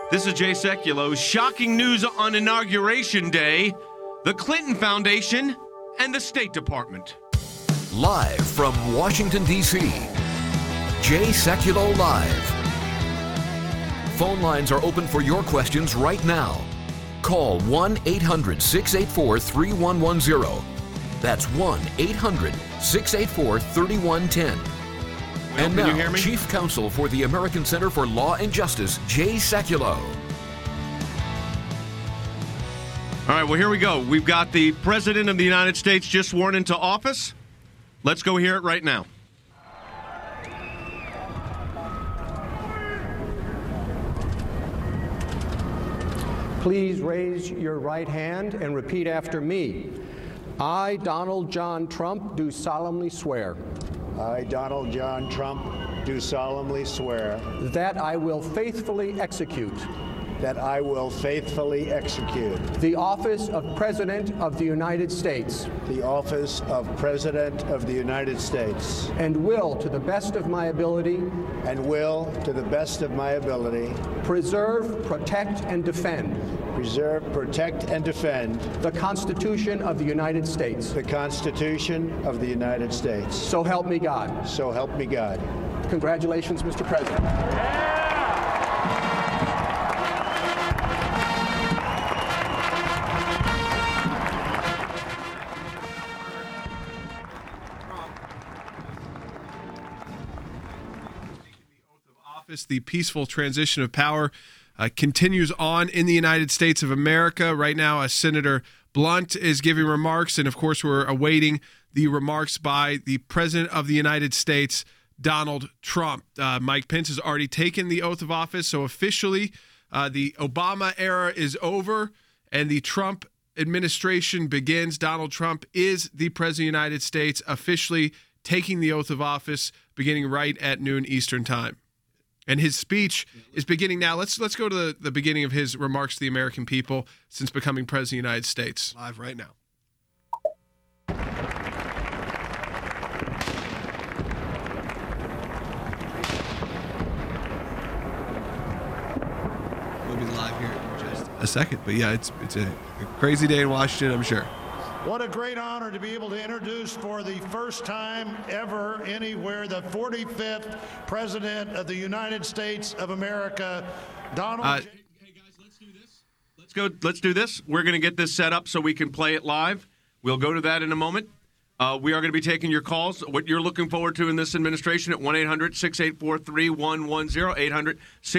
This is Jay Sekulow. Shocking news on Inauguration Day. The Clinton Foundation and the State Department. Live from Washington, D.C., Jay Sekulow Live. Phone lines are open for your questions right now. Call 1-800-684-3110. That's 1-800-684-3110. And now, can you hear me? Chief Counsel for the American Center for Law and Justice, Jay Sekulow. All right, well, here we go. We've got the President of the United States just sworn into office. Let's go hear it right now. Please raise your right hand and repeat after me. I, Donald John Trump, do solemnly swear. I, Donald John Trump, do solemnly swear That I will faithfully execute that I will faithfully execute the office of President of the United States the office of President of the United States and will, to the best of my ability, and will, to the best of my ability, preserve, protect, and defend preserve, protect, and defend the Constitution of the United States. the Constitution of the United States. So help me God. So help me God. Congratulations, Mr. President. The peaceful transition of power continues on in the United States of America. Right now, Senator Blunt is giving remarks, and of course, we're awaiting the remarks by the President of the United States, Donald Trump. Mike Pence has already taken the oath of office, so officially the Obama era is over and the Trump administration begins. Donald Trump is the President of the United States, officially taking the oath of office, beginning right at noon Eastern Time. And his speech is beginning now. Let's go to the beginning of his remarks to the American people since becoming President of the United States. Live right now. We'll be live here in just a second. But yeah, it's a crazy day in Washington, I'm sure. What a great honor to be able to introduce for the first time ever anywhere the 45th President of the United States of America, Donald J. Hey guys, let's do this. Let's do this. We're going to get this set up so we can play it live. We'll go to that in a moment. We are going to be taking your calls. What you're looking forward to in this administration at 1-800-684-3110,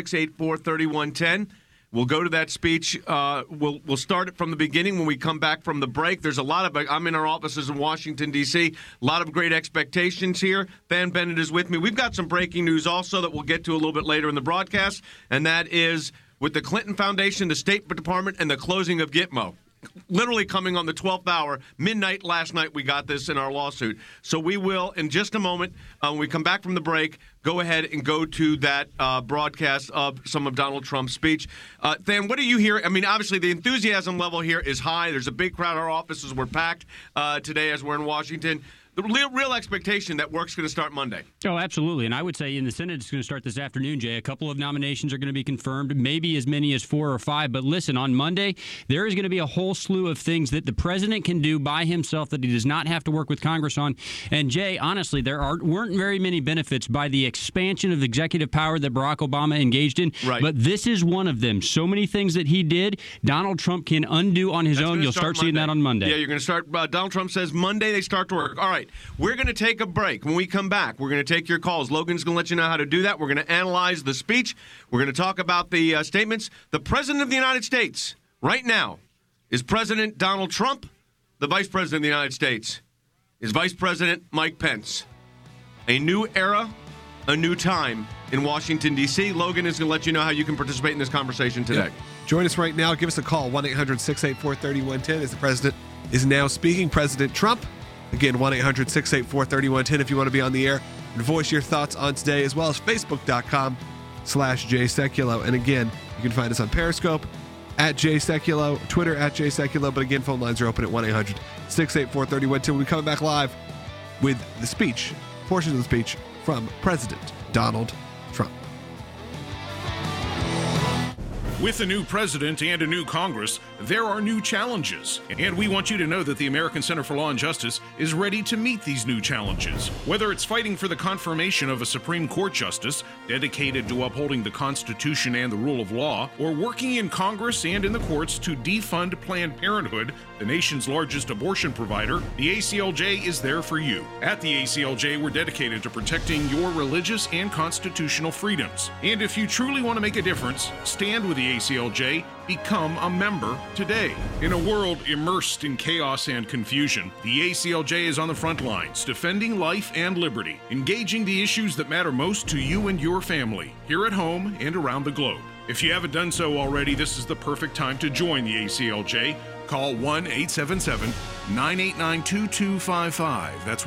800-684-3110. We'll go to that speech. We'll start it from the beginning when we come back from the break. There's a lot of – I'm in our offices in Washington, D.C. A lot of great expectations here. Van Bennett is with me. We've got some breaking news also that we'll get to a little bit later in the broadcast, and that is with the Clinton Foundation, the State Department, and the closing of Gitmo. Literally coming on the 12th hour, midnight last night, we got this in our lawsuit. So we will, in just a moment, when we come back from the break, go ahead and go to that broadcast of some of Donald Trump's speech. Than, what do you hear? I mean, obviously, the enthusiasm level here is high. There's a big crowd. Our offices were packed today as we're in Washington. The real expectation that work's going to start Monday. Oh, absolutely. And I would say in the Senate, it's going to start this afternoon, Jay. A couple of nominations are going to be confirmed, maybe as many as 4 or 5. But listen, on Monday, there is going to be a whole slew of things that the president can do by himself that he does not have to work with Congress on. And, Jay, honestly, there weren't very many benefits by the expansion of executive power that Barack Obama engaged in. Right. But this is one of them. So many things that he did, Donald Trump can undo on his own. You'll start seeing that on Monday. Yeah, you're going to start. Donald Trump says Monday they start to work. All right. We're going to take a break. When we come back, we're going to take your calls. Logan's going to let you know how to do that. We're going to analyze the speech. We're going to talk about the statements. The President of the United States right now is President Donald Trump. The Vice President of the United States is Vice President Mike Pence. A new era, a new time in Washington, D.C. Logan is going to let you know how you can participate in this conversation today. Yeah. Join us right now. Give us a call, 1-800-684-3110, as the president is now speaking. President Trump. Again, 1-800-684-3110 if you want to be on the air and voice your thoughts on today, as well as Facebook.com/Jay Sekulow. And again, you can find us on Periscope @Jay Sekulow, Twitter @Jay Sekulow. But again, phone lines are open at 1-800-684-3110. We'll be coming back live with the speech, portions of the speech from President Donald Trump. With a new president and a new Congress, there are new challenges. And we want you to know that the American Center for Law and Justice is ready to meet these new challenges. Whether it's fighting for the confirmation of a Supreme Court justice dedicated to upholding the Constitution and the rule of law, or working in Congress and in the courts to defund Planned Parenthood, the nation's largest abortion provider, the ACLJ is there for you. At the ACLJ, we're dedicated to protecting your religious and constitutional freedoms. And if you truly want to make a difference, stand with the ACLJ, become a member today. In a world immersed in chaos and confusion, the ACLJ is on the front lines, defending life and liberty, engaging the issues that matter most to you and your family, here at home and around the globe. If you haven't done so already, this is the perfect time to join the ACLJ. Call 1-877-989-2255. That's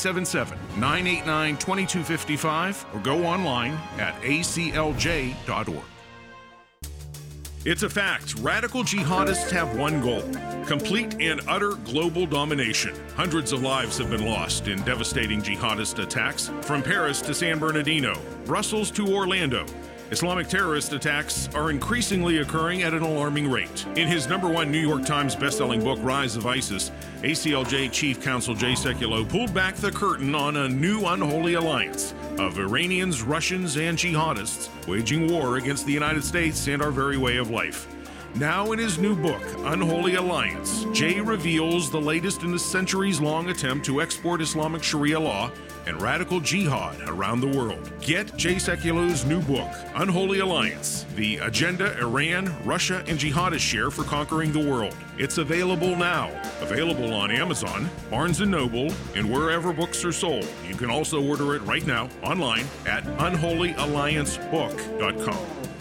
1-877-989-2255, or go online at aclj.org. It's a fact. Radical jihadists have one goal: complete and utter global domination. Hundreds of lives have been lost in devastating jihadist attacks, from Paris to San Bernardino, Brussels to Orlando. Islamic terrorist attacks are increasingly occurring at an alarming rate. In his #1 New York Times bestselling book, Rise of ISIS, ACLJ Chief Counsel Jay Sekulow pulled back the curtain on a new unholy alliance of Iranians, Russians, and jihadists waging war against the United States and our very way of life. Now in his new book, Unholy Alliance, Jay reveals the latest in a centuries-long attempt to export Islamic Sharia law and radical jihad around the world. Get Jay Sekulow's new book, Unholy Alliance, the agenda Iran, Russia, and jihadists share for conquering the world. It's available now. Available on Amazon, Barnes & Noble, and wherever books are sold. You can also order it right now online at unholyalliancebook.com.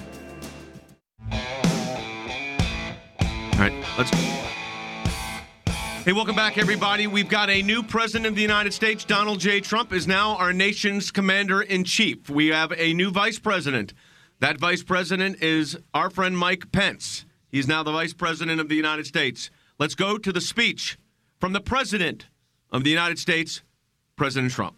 All right, let's go. Hey, welcome back, everybody. We've got a new president of the United States. Donald J. Trump is now our nation's commander-in-chief. We have a new vice president. That vice president is our friend Mike Pence. He's now the vice president of the United States. Let's go to the speech from the president of the United States, President Trump.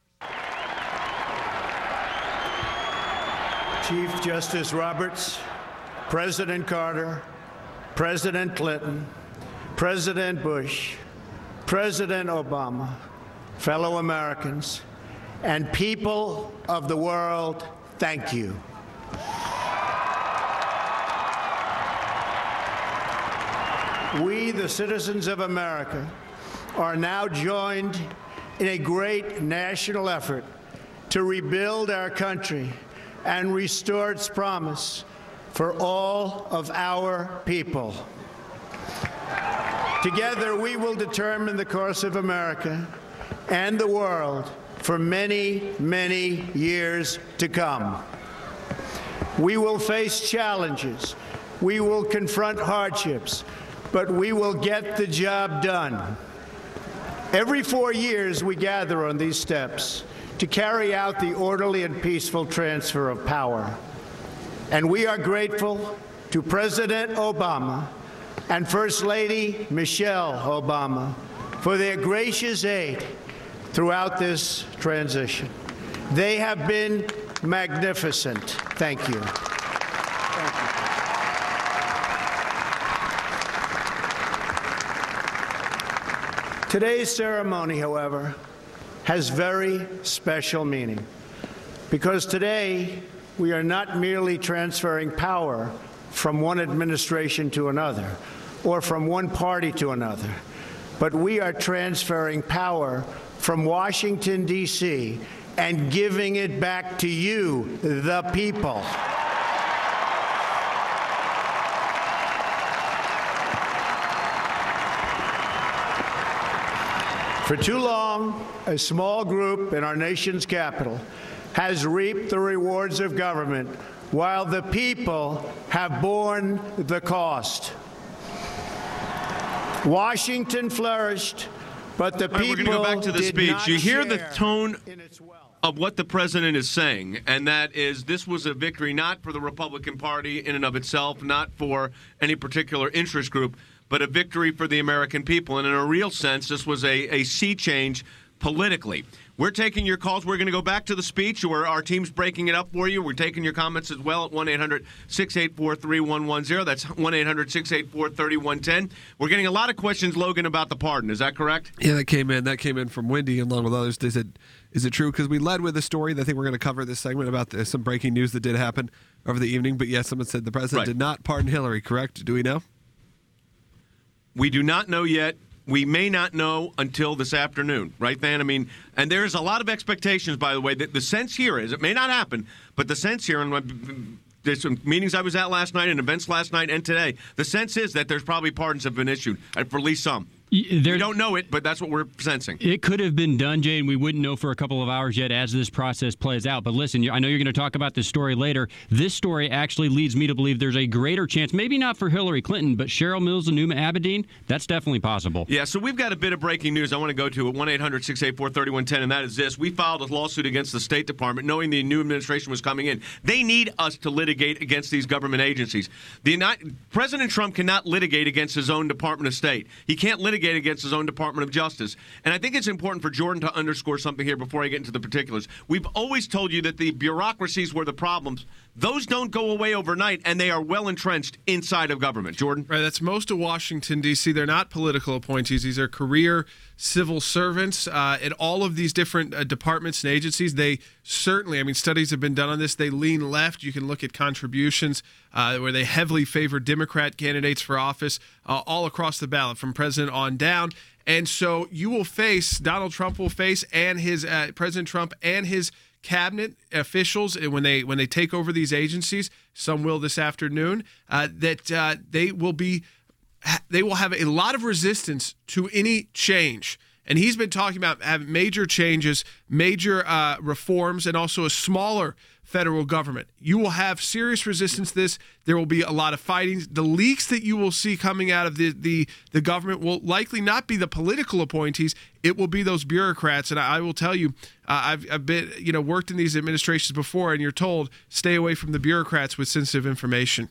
Chief Justice Roberts, President Carter, President Clinton, President Bush, President Obama, fellow Americans, and people of the world, thank you. We, the citizens of America, are now joined in a great national effort to rebuild our country and restore its promise for all of our people. Together, we will determine the course of America and the world for many, many years to come. We will face challenges. We will confront hardships, but we will get the job done. Every 4 years, we gather on these steps to carry out the orderly and peaceful transfer of power. And we are grateful to President Obama and First Lady Michelle Obama for their gracious aid throughout this transition. They have been magnificent. Thank you. Thank you. Today's ceremony, however, has very special meaning, because today we are not merely transferring power from one administration to another or from one party to another, but we are transferring power from Washington, D.C., and giving it back to you, the people. For too long, a small group in our nation's capital has reaped the rewards of government while the people have borne the cost. Washington flourished, but the people we're going to go back to the did speech. not You hear the share tone in its wealth. of what the president is saying, and that is this was a victory not for the Republican Party in and of itself, not for any particular interest group, but a victory for the American people. And in a real sense, this was a sea change politically. We're taking your calls. We're going to go back to the speech where our team's breaking it up for you. We're taking your comments as well at 1-800-684-3110. That's 1-800-684-3110. We're getting a lot of questions, Logan, about the pardon. Is that correct? Yeah, that came in from Wendy along with others. They said, is it true? Because we led with a story that I think we're going to cover this segment about some breaking news that did happen over the evening. But yes, someone said the president did not pardon Hillary, correct? Do we know? We do not know yet. We may not know until this afternoon, right, Van? I mean, and there's a lot of expectations, by the way. That the sense here is, it may not happen, but the sense here, and there's some meetings I was at last night and events last night and today, the sense is that there's probably pardons have been issued, for at least some. We don't know it, but that's what we're sensing. It could have been done, Jay, and we wouldn't know for a couple of hours yet as this process plays out. But listen, I know you're going to talk about this story later. This story actually leads me to believe there's a greater chance, maybe not for Hillary Clinton, but Cheryl Mills and Numa Abedin, that's definitely possible. Yeah, so we've got a bit of breaking news I want to go to at 1-800-684-3110, and that is this. We filed a lawsuit against the State Department knowing the new administration was coming in. They need us to litigate against these government agencies. President Trump cannot litigate against his own Department of State. He can't litigate against his own Department of Justice. And I think it's important for Jordan to underscore something here before I get into the particulars. We've always told you that the bureaucracies were the problems. Those don't go away overnight, and they are well entrenched inside of government. Jordan? Right, that's most of Washington, D.C. They're not political appointees. These are career civil servants in all of these different departments and agencies. They certainly, studies have been done on this. They lean left. You can look at contributions where they heavily favor Democrat candidates for office all across the ballot, from president on down. And so Donald Trump will face, and his President Trump and his cabinet officials, when they take over these agencies, some will this afternoon, that they will have a lot of resistance to any change. And he's been talking about having major changes, major reforms, and also a smaller federal government. You will have serious resistance to this. There will be a lot of fighting. The leaks that you will see coming out of the government will likely not be the political appointees. It will be those bureaucrats. And I will tell you, I've been worked in these administrations before, and you're told stay away from the bureaucrats with sensitive information.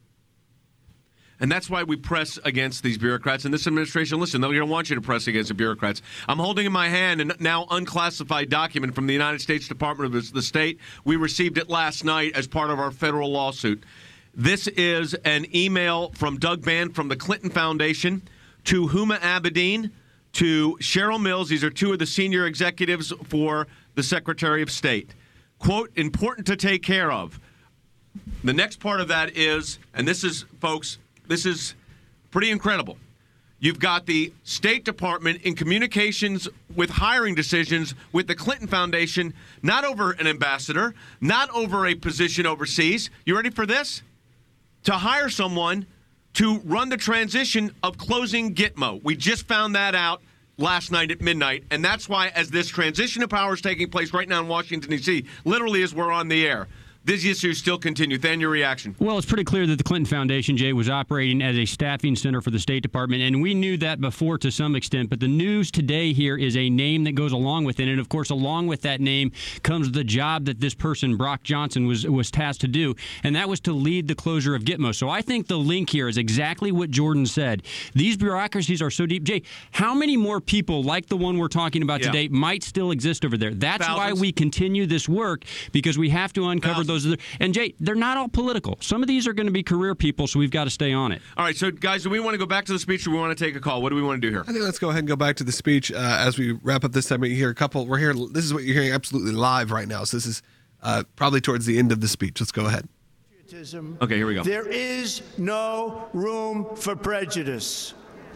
And that's why we press against these bureaucrats. And this administration, listen, they don't want you to press against the bureaucrats. I'm holding in my hand a now unclassified document from the United States Department of the State. We received it last night as part of our federal lawsuit. This is an email from Doug Band from the Clinton Foundation to Huma Abedin, to Cheryl Mills. These are two of the senior executives for the Secretary of State. Quote, important to take care of. The next part of that is, and this is, folks, this is pretty incredible. You've got the State Department in communications with hiring decisions with the Clinton Foundation, not over an ambassador, not over a position overseas. You ready for this? To hire someone to run the transition of closing Gitmo. We just found that out last night at midnight, and that's why, as this transition of power is taking place right now in Washington, D.C., literally as we're on the air, these issues still continue. Than your reaction? Well, it's pretty clear that the Clinton Foundation, Jay, was operating as a staffing center for the State Department, and we knew that before to some extent, but the news today here is a name that goes along with it, and of course, along with that name comes the job that this person, Brock Johnson, was tasked to do, and that was to lead the closure of Gitmo. So I think the link here is exactly what Jordan said. These bureaucracies are so deep. Jay, how many more people like the one we're talking about today might still exist over there? That's why we continue this work, because we have to uncover those. And Jay, they're not all political. Some of these are going to be career people, so we've got to stay on it. All right, so guys, do we want to go back to the speech, or do we want to take a call? What do we want to do here? I think let's go ahead and go back to the speech as we wrap up this segment. You hear we're here. This is what you're hearing absolutely live right now. So this is probably towards the end of the speech. Let's go ahead. Okay, here we go. There is no room for prejudice.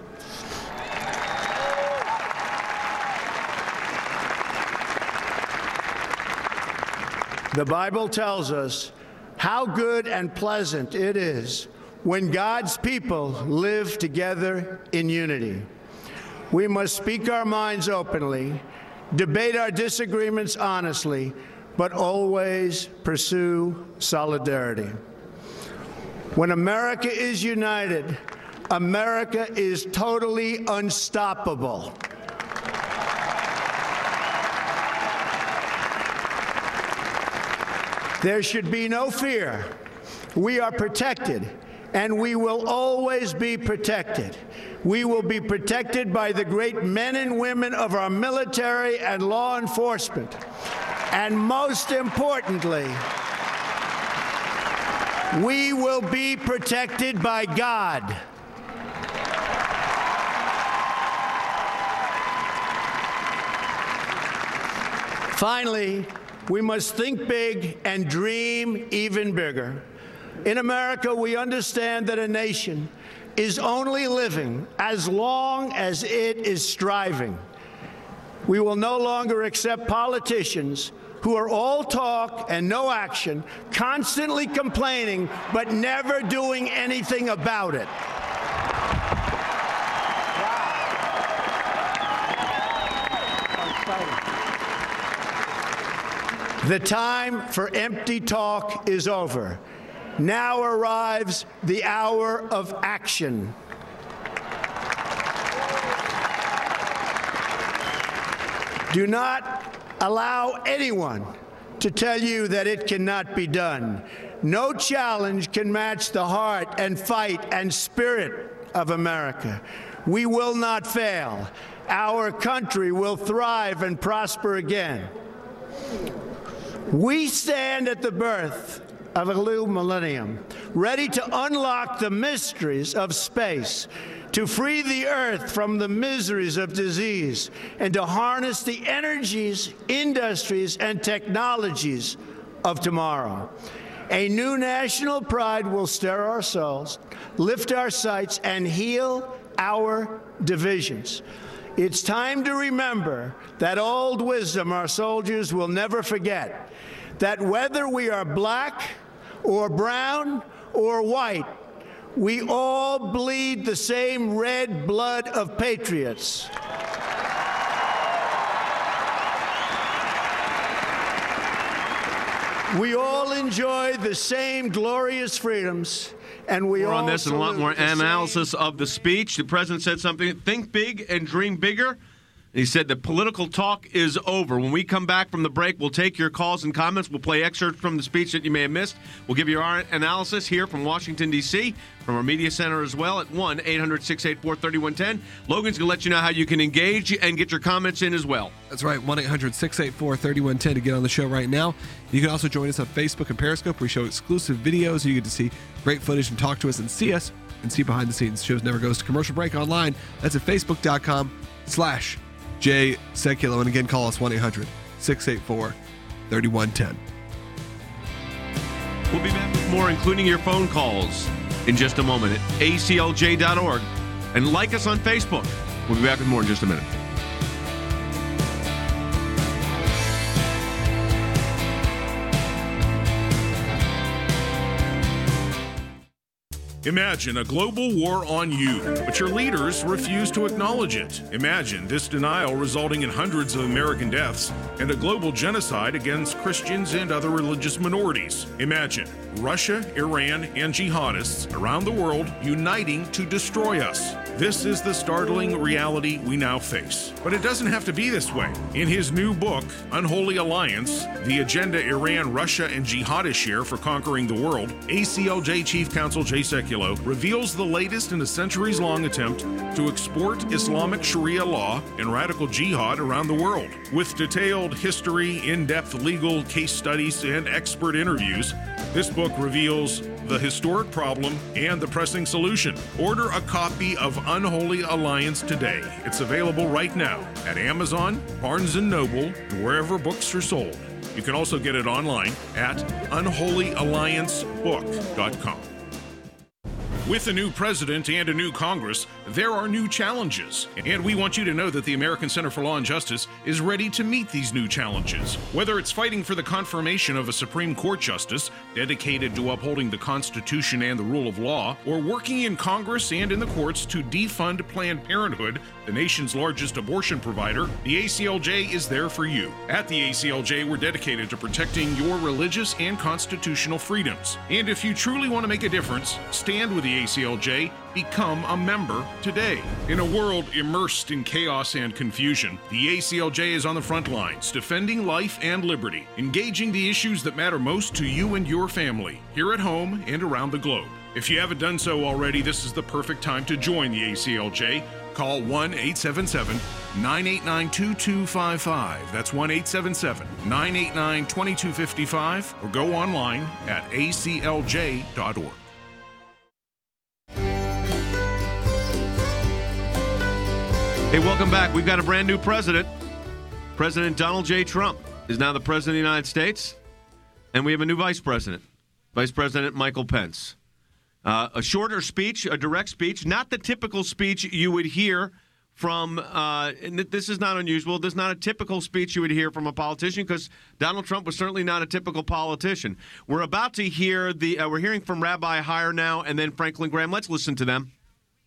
The Bible tells us how good and pleasant it is when God's people live together in unity. We must speak our minds openly, debate our disagreements honestly, but always pursue solidarity. When America is united, America is totally unstoppable. There should be no fear. We are protected, and we will always be protected. We will be protected by the great men and women of our military and law enforcement. And most importantly, we will be protected by God. Finally, we must think big and dream even bigger. In America, we understand that a nation is only living as long as it is striving. We will no longer accept politicians who are all talk and no action, constantly complaining but never doing anything about it. The time for empty talk is over. Now arrives the hour of action. Do not allow anyone to tell you that it cannot be done. No challenge can match the heart and fight and spirit of America. We will not fail. Our country will thrive and prosper again. We stand at the birth of a new millennium, ready to unlock the mysteries of space, to free the earth from the miseries of disease, and to harness the energies, industries, and technologies of tomorrow. A new national pride will stir our souls, lift our sights, and heal our divisions. It's time to remember that old wisdom our soldiers will never forget, that whether we are black or brown or white, we all bleed the same red blood of patriots. We all enjoy the same glorious freedoms, and we more all on this and a lot more analysis of the speech. The president said something, think big and dream bigger. He said the political talk is over. When we come back from the break, we'll take your calls and comments. We'll play excerpts from the speech that you may have missed. We'll give you our analysis here from Washington, D.C., from our media center as well at 1-800-684-3110. Logan's going to let you know how you can engage and get your comments in as well. That's right, 1-800-684-3110 to get on the show right now. You can also join us on Facebook and Periscope. We show exclusive videos. You get to see great footage and talk to us and see us and see behind the scenes. The show never goes to commercial break online. That's at facebook.com/Jay Sekulow. And again, call us 1-800-684-3110. We'll be back with more, including your phone calls, in just a moment at aclj.org. And like us on Facebook. We'll be back with more in just a minute. Imagine a global war on you, but your leaders refuse to acknowledge it. Imagine this denial resulting in hundreds of American deaths and a global genocide against Christians and other religious minorities. Imagine Russia, Iran, and jihadists around the world uniting to destroy us. This is the startling reality we now face. But it doesn't have to be this way. In his new book, Unholy Alliance, The Agenda Iran, Russia, and Jihadists Share for Conquering the World, ACLJ Chief Counsel Jay Sekulow reveals the latest in a centuries-long attempt to export Islamic Sharia law and radical jihad around the world. With detailed history, in-depth legal case studies, and expert interviews, this book reveals the historic problem and the pressing solution. Order a copy of Unholy Alliance today. It's available right now at Amazon, Barnes & Noble, and wherever books are sold. You can also get it online at unholyalliancebook.com. With a new president and a new Congress, there are new challenges. And we want you to know that the American Center for Law and Justice is ready to meet these new challenges. Whether it's fighting for the confirmation of a Supreme Court justice dedicated to upholding the Constitution and the rule of law, or working in Congress and in the courts to defund Planned Parenthood, the nation's largest abortion provider, the ACLJ is there for you. At the ACLJ, we're dedicated to protecting your religious and constitutional freedoms. And if you truly want to make a difference, stand with the the ACLJ, become a member today. In a world immersed in chaos and confusion, the ACLJ is on the front lines, defending life and liberty, engaging the issues that matter most to you and your family, here at home and around the globe. If you haven't done so already, this is the perfect time to join the ACLJ. Call 1-877-989-2255. That's 1-877-989-2255, or go online at aclj.org. Hey, welcome back. We've got a brand new president. President Donald J. Trump is now the president of the United States, and we have a new vice president, Vice President Michael Pence. A shorter speech, a direct speech, not the typical speech you would hear from, and this is not unusual, this is not a typical speech you would hear from a politician, because Donald Trump was certainly not a typical politician. We're about to hear we're hearing from Rabbi Heyer now, and then Franklin Graham. Let's listen to them.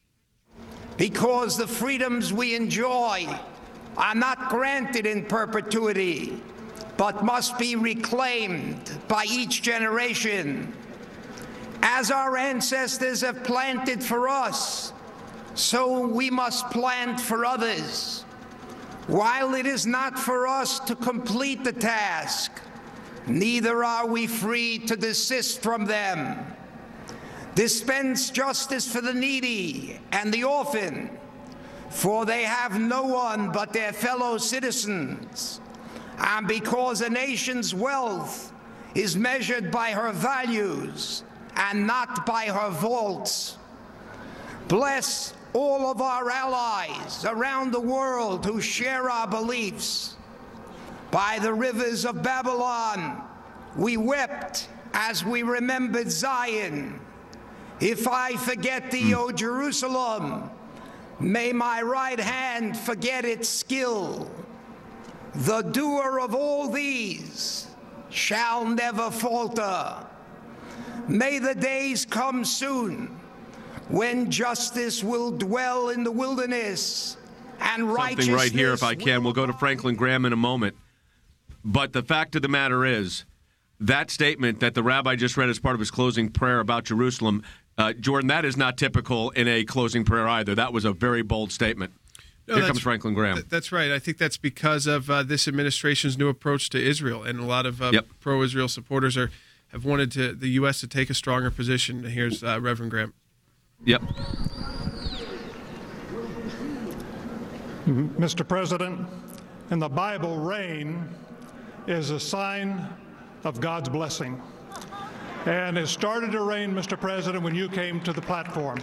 Because the freedoms we enjoy are not granted in perpetuity, but must be reclaimed by each generation. As our ancestors have planted for us, so we must plant for others. While it is not for us to complete the task, neither are we free to desist from them. Dispense justice for the needy and the orphan, for they have no one but their fellow citizens. And because a nation's wealth is measured by her values and not by her vaults, bless all of our allies around the world who share our beliefs. By the rivers of Babylon, we wept as we remembered Zion. If I forget thee, O Jerusalem, may my right hand forget its skill. The doer of all these shall never falter. May the days come soon when justice will dwell in the wilderness and righteousness. Something right here, if I can. We'll go to Franklin Graham in a moment. But the fact of the matter is, that statement that the rabbi just read as part of his closing prayer about Jerusalem, Jordan, that is not typical in a closing prayer either. That was a very bold statement. No, here comes Franklin Graham. That's right. I think that's because of this administration's new approach to Israel, and a lot of pro-Israel supporters have wanted the U.S. to take a stronger position. Here's Reverend Graham. Yep. Mr. President, in the Bible, rain is a sign of God's blessing. And it started to rain, Mr. President, when you came to the platform.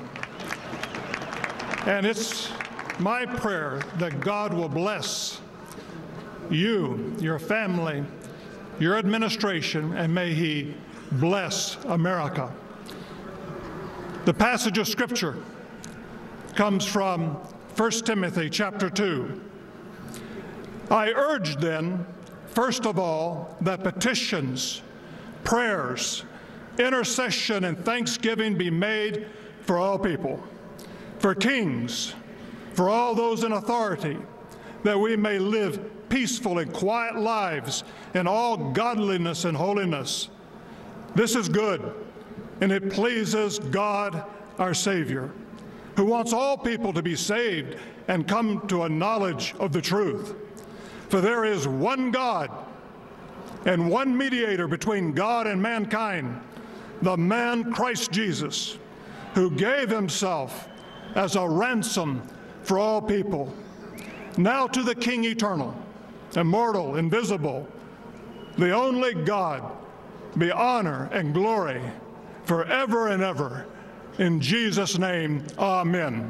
And it's my prayer that God will bless you, your family, your administration, and may He bless America. The passage of Scripture comes from 1 Timothy chapter 2. I urge then, first of all, that petitions, prayers, intercession, and thanksgiving be made for all people, for kings, for all those in authority, that we may live peaceful and quiet lives in all godliness and holiness. This is good, and it pleases God, our Savior, who wants all people to be saved and come to a knowledge of the truth. For there is one God and one mediator between God and mankind, the man Christ Jesus, who gave himself as a ransom for all people. Now to the King eternal, immortal, invisible, the only God, be honor and glory forever and ever. In Jesus' name, amen.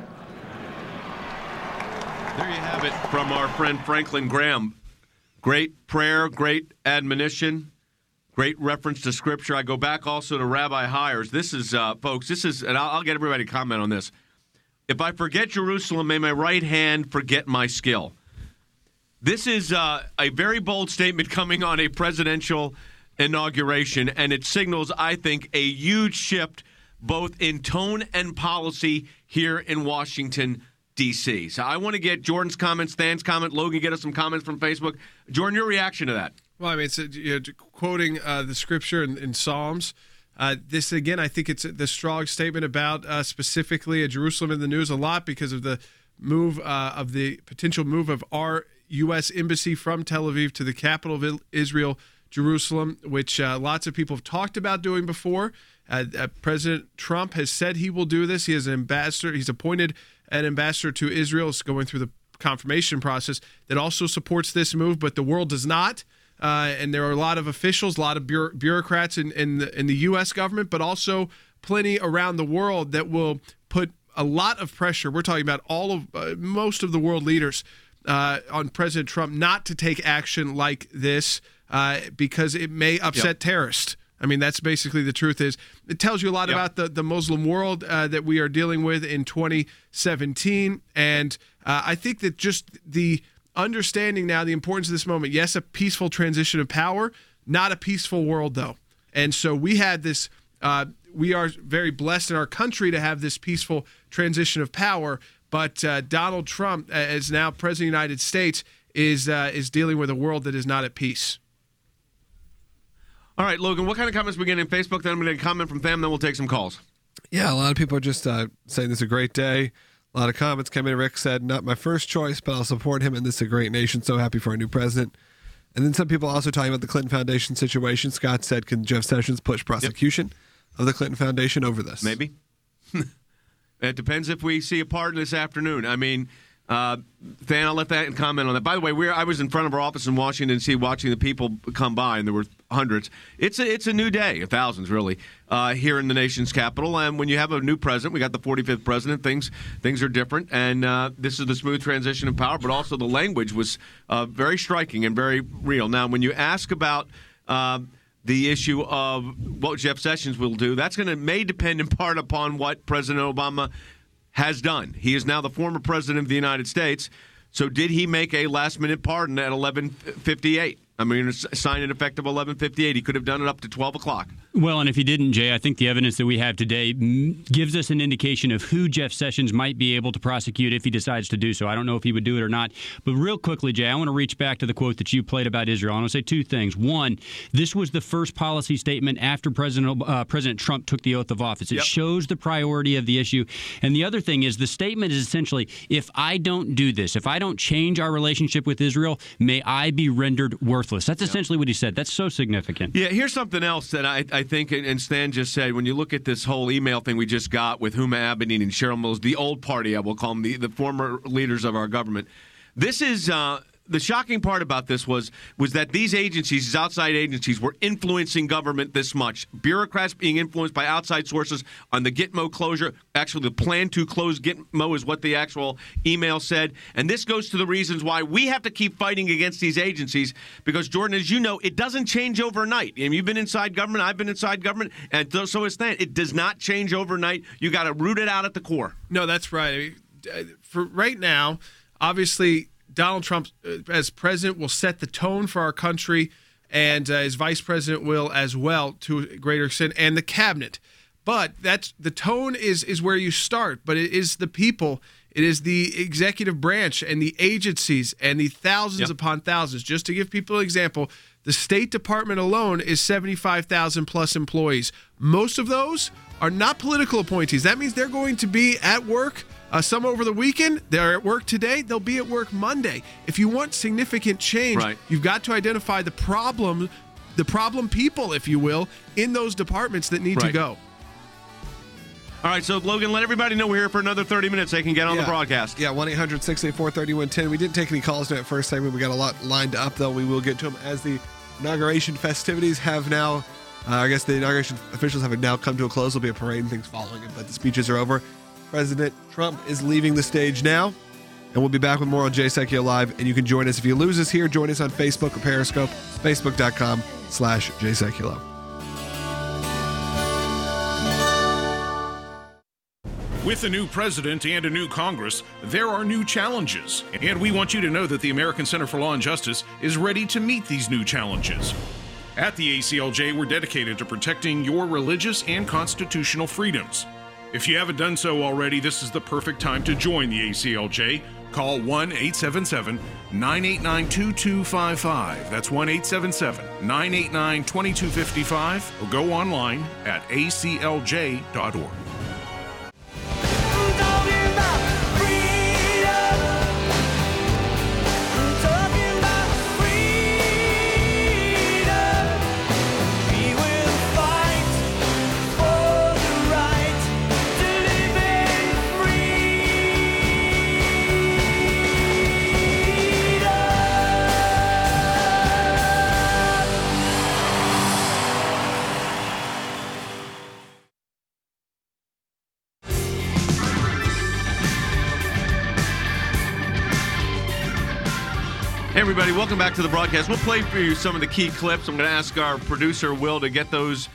There you have it from our friend Franklin Graham. Great prayer, great admonition, great reference to Scripture. I go back also to Rabbi Heyer's. This is, folks, and I'll get everybody to comment on this. If I forget Jerusalem, may my right hand forget my skill. This is a very bold statement coming on a presidential inauguration, and it signals, I think, a huge shift both in tone and policy here in Washington, D.C. So I want to get Jordan's comments, Stan's comment, Logan, get us some comments from Facebook. Jordan, your reaction to that? Well, I mean, it's quoting the Scripture in Psalms. This, again, I think it's the strong statement about specifically Jerusalem in the news a lot because of the move of the potential move of our U.S. embassy from Tel Aviv to the capital of Israel, Jerusalem, which lots of people have talked about doing before. President Trump has said he will do this. He is an ambassador. He's appointed an ambassador to Israel. It's going through the confirmation process that also supports this move, but the world does not. And there are a lot of officials, a lot of bureaucrats in the U.S. government, but also plenty around the world that will put a lot of pressure. We're talking about most of the world leaders on President Trump not to take action like this because it may upset terrorists. I mean, that's basically the truth. It tells you a lot about the Muslim world that we are dealing with in 2017. And I think that just the understanding now the importance of this moment. Yes, a peaceful transition of power, not a peaceful world, though. And so we had this, we are very blessed in our country to have this peaceful transition of power. But Donald Trump, as now President of the United States, is dealing with a world that is not at peace. All right, Logan, what kind of comments we get in Facebook? Then I'm going to comment from fam, then we'll take some calls. Yeah, a lot of people are just saying this is a great day. A lot of comments came in. Rick said, not my first choice, but I'll support him, and this is a great nation. So happy for our new president. And then some people also talking about the Clinton Foundation situation. Scott said, can Jeff Sessions push prosecution of the Clinton Foundation over this? Maybe. It depends if we see a pardon this afternoon. I mean, Dan, I'll let that comment on that. By the way, I was in front of our office in Washington, D.C., watching the people come by, and there were hundreds. It's a new day, thousands really, here in the nation's capital. And when you have a new president, we got the 45th president, things are different. And this is the smooth transition of power, but also the language was very striking and very real. Now, when you ask about the issue of what Jeff Sessions will do, that's may depend in part upon what President Obama has done. He is now the former president of the United States. So did he make a last-minute pardon at 11:58? I mean, sign it effective 11:58. He could have done it up to 12 o'clock. Well, and if he didn't, Jay, I think the evidence that we have today gives us an indication of who Jeff Sessions might be able to prosecute if he decides to do so. I don't know if he would do it or not. But real quickly, Jay, I want to reach back to the quote that you played about Israel. I want to say two things. One, this was the first policy statement after President Trump took the oath of office. It shows the priority of the issue. And the other thing is the statement is essentially, if I don't do this, if I don't change our relationship with Israel, may I be rendered worthless. That's essentially what he said. That's so significant. Yeah, here's something else that I think, and Stan just said, when you look at this whole email thing we just got with Huma Abedin and Cheryl Mills, the old party, I will call them, the former leaders of our government, this is the shocking part about this was that these agencies, these outside agencies, were influencing government this much. Bureaucrats being influenced by outside sources on the Gitmo closure. Actually, the plan to close Gitmo is what the actual email said. And this goes to the reasons why we have to keep fighting against these agencies because, Jordan, as you know, it doesn't change overnight. I mean, you've been inside government. I've been inside government. And so is Stan. It does not change overnight. You got to root it out at the core. No, that's right. I mean, for right now, obviously, Donald Trump, as president, will set the tone for our country, and his vice president will as well, to a greater extent, and the cabinet. But the tone is where you start. But it is the people, it is the executive branch and the agencies and the thousands upon thousands. Just to give people an example, the State Department alone is 75,000 plus employees. Most of those are not political appointees. That means they're going to be at work. Some over the weekend, they're at work today, they'll be at work Monday. If you want significant change, you've got to identify the problem people, if you will, in those departments that need to go. All right, so Logan, let everybody know we're here for another 30 minutes. They can get on the broadcast. Yeah, 1-800-684-3110. We didn't take any calls in that first segment. We got a lot lined up, though. We will get to them as the inauguration festivities have now, I guess the inauguration officials have now come to a close. There'll be a parade and things following it, but the speeches are over. President Trump is leaving the stage now, and we'll be back with more on Jay Sekulow Live, and you can join us. If you lose us here, join us on Facebook or Periscope, facebook.com/Jay Sekulow. With a new president and a new Congress, there are new challenges, and we want you to know that the American Center for Law and Justice is ready to meet these new challenges. At the ACLJ, we're dedicated to protecting your religious and constitutional freedoms. If you haven't done so already, this is the perfect time to join the ACLJ. Call 1-877-989-2255. That's 1-877-989-2255 or go online at aclj.org. Hey, everybody, welcome back to the broadcast. We'll play for you some of the key clips. I'm going to ask our producer, Will, to get those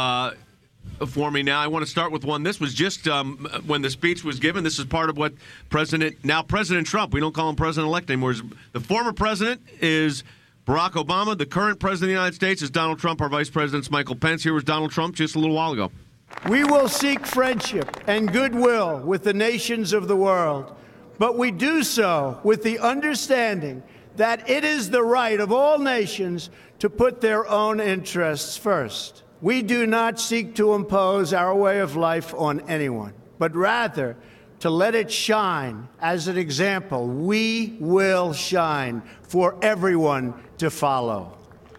for me now. I want to start with one. This was just when the speech was given. This is part of what President Trump, we don't call him President-elect anymore. The former president is Barack Obama. The current president of the United States is Donald Trump. Our vice president's Michael Pence. Here was Donald Trump just a little while ago. We will seek friendship and goodwill with the nations of the world, but we do so with the understanding that it is the right of all nations to put their own interests first. We do not seek to impose our way of life on anyone, but rather to let it shine as an example. We will shine for everyone to follow.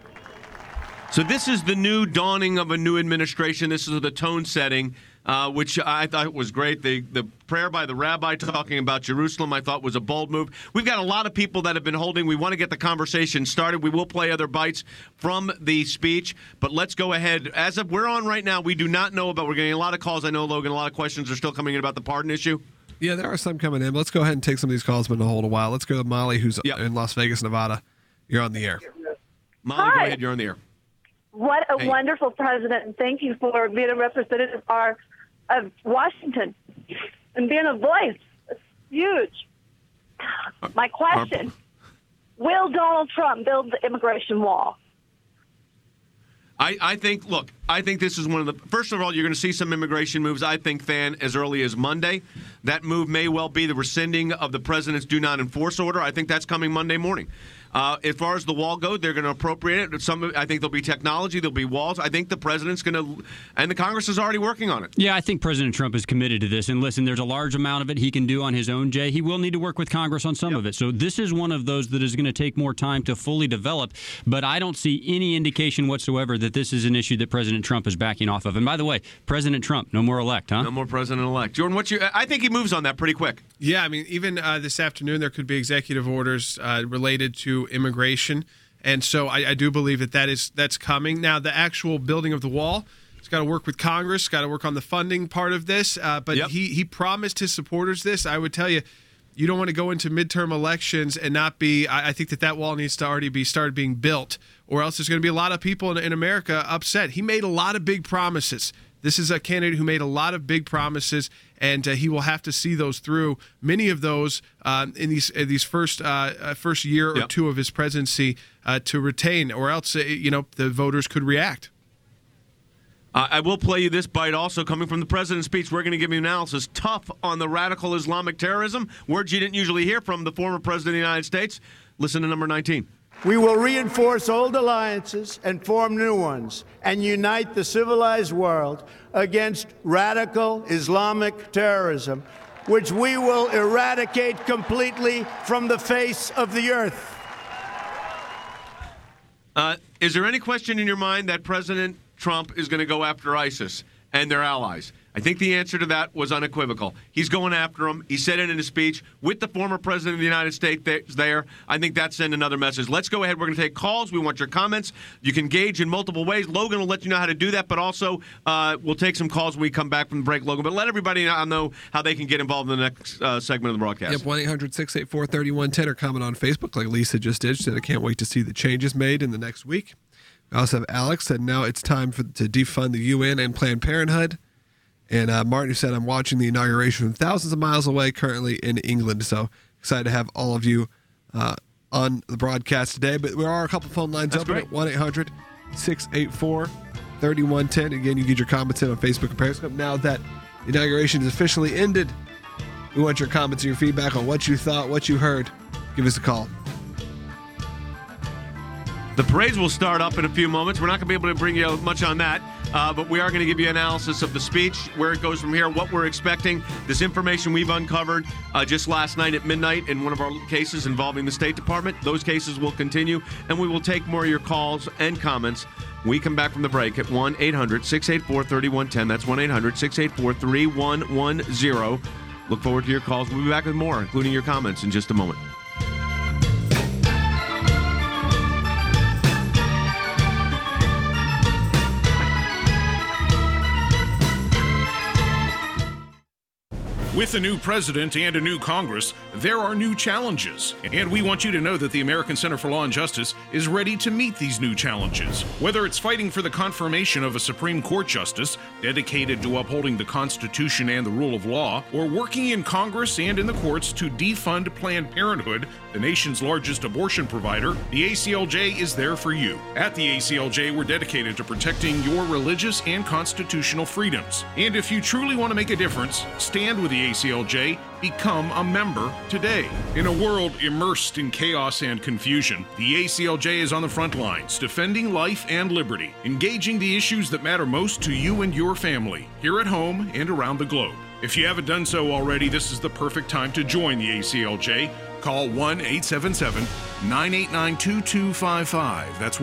So this is the new dawning of a new administration. This is the tone setting, which I thought was great. The prayer by the rabbi talking about Jerusalem, I thought was a bold move. We've got a lot of people that have been holding. We want to get the conversation started. We will play other bites from the speech, but let's go ahead. As of we're on right now, we do not know about. We're getting a lot of calls. I know, Logan, a lot of questions are still coming in about the pardon issue. Yeah, there are some coming in. Let's go ahead and take some of these calls. Been to hold a while. Let's go to Molly, who's in Las Vegas, Nevada. You're on the air. Molly, Hi. Go ahead. You're on the air. What a wonderful president, and thank you for being a representative of Washington and being a voice. It's huge. My question, will Donald Trump build the immigration wall? I think this is one of the, first of all, you're going to see some immigration moves, I think, Than, as early as Monday. That move may well be the rescinding of the president's do not enforce order. I think that's coming Monday morning. As far as the wall goes, they're going to appropriate it. I think there'll be technology, there'll be walls. I think the president's going to, and the Congress is already working on it. Yeah, I think President Trump is committed to this. And listen, there's a large amount of it he can do on his own, Jay. He will need to work with Congress on some of it. So this is one of those that is going to take more time to fully develop. But I don't see any indication whatsoever that this is an issue that President Trump is backing off of. And by the way, President Trump, no more elect, huh? No more president-elect. Jordan, I think he moves on that pretty quick. Yeah, I mean, even this afternoon, there could be executive orders related to immigration. And so I do believe that's coming. Now, the actual building of the wall, it's got to work with Congress, got to work on the funding part of this. But he promised his supporters this. I would tell you, you don't want to go into midterm elections and not be, I think that wall needs to already started being built, or else there's going to be a lot of people in America upset. He made a lot of big promises. This is a candidate who made a lot of big promises, and he will have to see those through. Many of those in these first year or two of his presidency to retain, or else the voters could react. I will play you this bite also coming from the president's speech. We're going to give you analysis tough on the radical Islamic terrorism, words you didn't usually hear from the former president of the United States. Listen to number 19. We will reinforce old alliances and form new ones and unite the civilized world against radical Islamic terrorism, which we will eradicate completely from the face of the earth. Is there any question in your mind that President Trump is going to go after ISIS and their allies? I think the answer to that was unequivocal. He's going after them. He said it in his speech with the former president of the United States there. I think that sent another message. Let's go ahead. We're going to take calls. We want your comments. You can gauge in multiple ways. Logan will let you know how to do that, but also we'll take some calls when we come back from the break, Logan. But let everybody know how they can get involved in the next segment of the broadcast. Yep, 1-800-684-3110 or comment on Facebook like Lisa just did. She said, I can't wait to see the changes made in the next week. We also have Alex said, now it's time to defund the UN and Planned Parenthood. And Martin, who said, I'm watching the inauguration from thousands of miles away, currently in England. So excited to have all of you on the broadcast today. But there are a couple phone lines open at 1-800-684-3110. Again, you get your comments in on Facebook and Periscope. Now that the inauguration has officially ended, We want your comments and your feedback on what you thought, what you heard. Give us a call. The parades will start up in a few moments. We're not going to be able to bring you much on that, but we are going to give you analysis of the speech, where it goes from here, what we're expecting, this information we've uncovered just last night at midnight in one of our cases involving the State Department. Those cases will continue, and we will take more of your calls and comments. We come back from the break at 1-800-684-3110. That's 1-800-684-3110. Look forward to your calls. We'll be back with more, including your comments, in just a moment. With a new president and a new Congress, there are new challenges. And we want you to know that the American Center for Law and Justice is ready to meet these new challenges. Whether it's fighting for the confirmation of a Supreme Court justice dedicated to upholding the Constitution and the rule of law, or working in Congress and in the courts to defund Planned Parenthood, the nation's largest abortion provider, the ACLJ is there for you. At the ACLJ, we're dedicated to protecting your religious and constitutional freedoms. And if you truly want to make a difference, stand with the ACLJ, become a member today. In a world immersed in chaos and confusion, the ACLJ is on the front lines, defending life and liberty, engaging the issues that matter most to you and your family, here at home and around the globe. If you haven't done so already, this is the perfect time to join the ACLJ. Call 1-877-989-2255. That's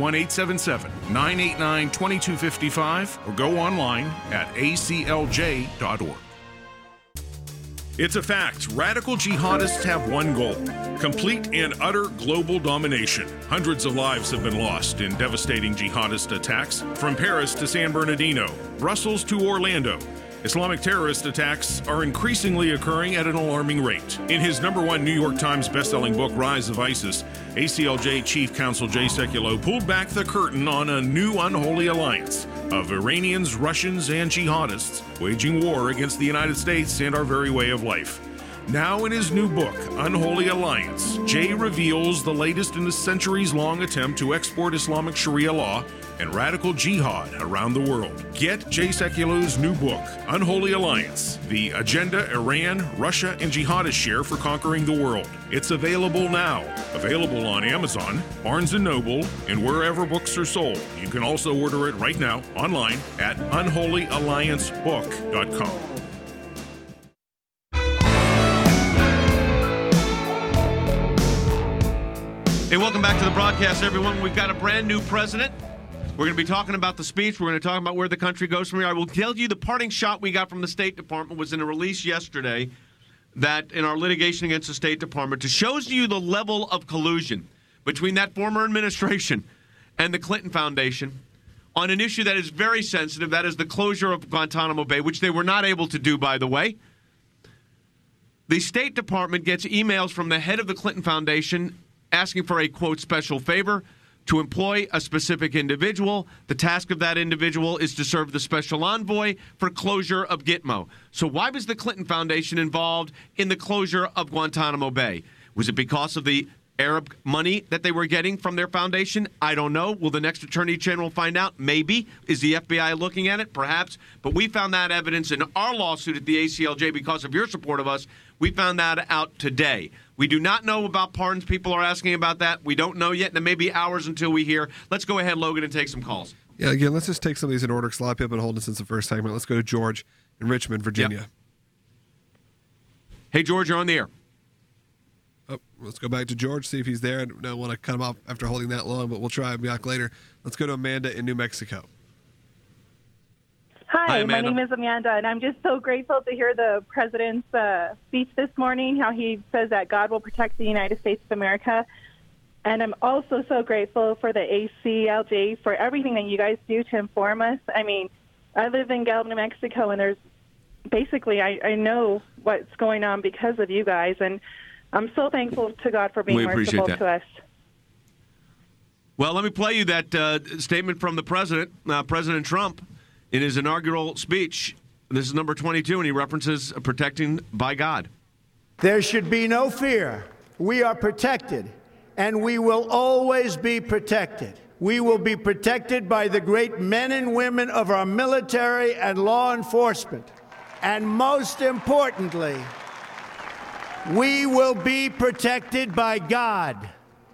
1-877-989-2255, or go online at aclj.org. It's a fact. Radical jihadists have one goal: complete and utter global domination. Hundreds of lives have been lost in devastating jihadist attacks, from Paris to San Bernardino, Brussels to Orlando. Islamic terrorist attacks are increasingly occurring at an alarming rate. In his #1 New York Times bestselling book, Rise of ISIS, ACLJ Chief Counsel Jay Sekulow pulled back the curtain on a new unholy alliance of Iranians, Russians, and jihadists waging war against the United States and our very way of life. Now in his new book, Unholy Alliance, Jay reveals the latest in a centuries-long attempt to export Islamic Sharia law and radical jihad around the world. Get Jay Sekulow's new book, Unholy Alliance, the agenda Iran, Russia, and jihadists share for conquering the world. It's available now. Available on Amazon, Barnes & Noble, and wherever books are sold. You can also order it right now online at unholyalliancebook.com. Hey, welcome back to the broadcast, everyone. We've got a brand new president. We're going to be talking about the speech. We're going to talk about where the country goes from here. I will tell you the parting shot we got from the State Department was in a release yesterday that in our litigation against the State Department, to shows you the level of collusion between that former administration and the Clinton Foundation on an issue that is very sensitive, that is the closure of Guantanamo Bay, which they were not able to do, by the way. The State Department gets emails from the head of the Clinton Foundation asking for a, quote, special favor to employ a specific individual. The task of that individual is to serve the special envoy for closure of Gitmo. So why was the Clinton Foundation involved in the closure of Guantanamo Bay? Was it because of the Arab money that they were getting from their foundation? I don't know. Will the next Attorney General find out? Maybe. Is the FBI looking at it? Perhaps. But we found that evidence in our lawsuit at the ACLJ because of your support of us. We found that out today. We do not know about pardons. People are asking about that. We don't know yet, and it may be hours until we hear. Let's go ahead, Logan, and take some calls. Yeah, again, let's just take some of these in order because a lot of people have been holding since the first segment. Let's go to George in Richmond, Virginia. Yep. Hey, George, you're on the air. Oh, let's go back to George, see if he's there. I don't want to cut him off after holding that long, but we'll try and be back later. Let's go to Amanda in New Mexico. Hi, my name is Amanda, and I'm just so grateful to hear the president's speech this morning, how he says that God will protect the United States of America. And I'm also so grateful for the ACLJ for everything that you guys do to inform us. I mean, I live in Gallup, New Mexico, and there's basically, I know what's going on because of you guys, and I'm so thankful to God for being merciful to us. Well, let me play you that statement from the president, President Trump, in his inaugural speech. This is number 22, and he references protecting by God. There should be no fear. We are protected, and we will always be protected. We will be protected by the great men and women of our military and law enforcement. And most importantly, We will be protected by God.